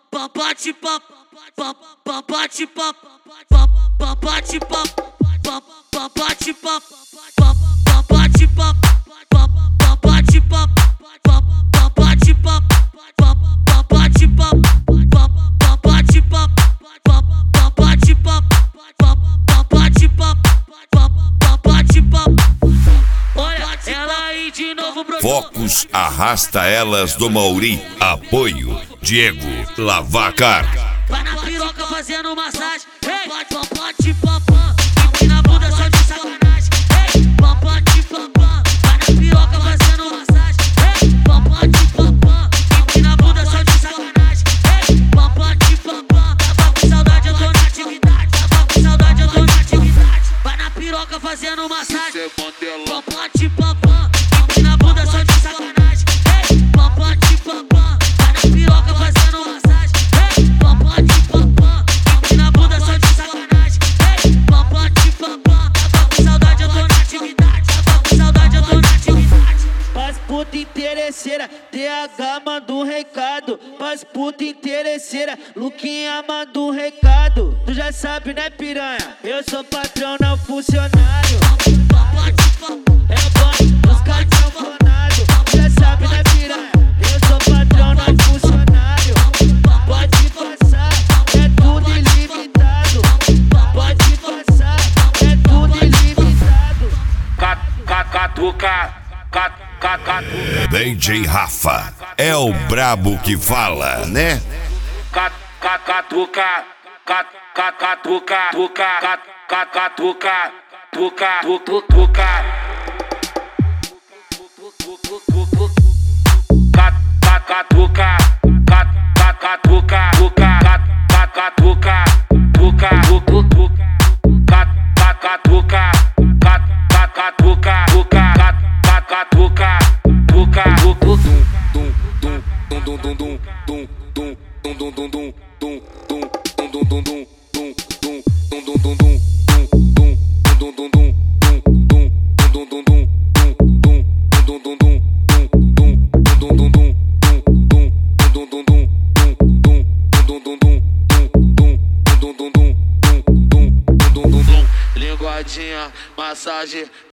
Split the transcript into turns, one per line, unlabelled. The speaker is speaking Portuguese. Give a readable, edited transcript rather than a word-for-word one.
bate papo, bate papo, bate papo, bate papo, bate papo, bate papo, bate papo, bate papo, bate papo, bate papo, bate papo, bate papo. Olha ela aí de novo, bro.
Focus arrasta elas do Mauri. Apoio Diego Lavacar.
Vai na piroca fazendo massagem. Ei, bate papá. E na bunda só de sacanagem. Ei, bate papá. Vai na piroca fazendo massagem. Ei, bate papá. E na bunda só de sacanagem. Ei, bate papá. Tava com saudade, eu tô na atividade. Tava com saudade, eu tô na atividade. Vai na piroca fazendo massagem. Bate papá. E na bunda só de sacanagem. Ei, bate papá. Vai na piroca fazendo massagem. Ei, bate papá. E na bunda só de sacanagem. Ei, bate papá. Tava com saudade, eu tô na atividade. Tava com saudade, eu tô na atividade.
Pras puta interesseira, TH manda um recado. Pras puta interesseira, Luquinha manda um recado. Tu já sabe, né, piranha? Eu sou patrão, não funcionário. É o banco dos cartões. Tu já sabe, né, piranha? Eu sou patrão, não funcionário. Pode passar, é tudo ilimitado. Pode passar, é tudo ilimitado.
Catuca.
DJ Rafa é o brabo que fala, né?
Catuca.
Linguadinha, massagem,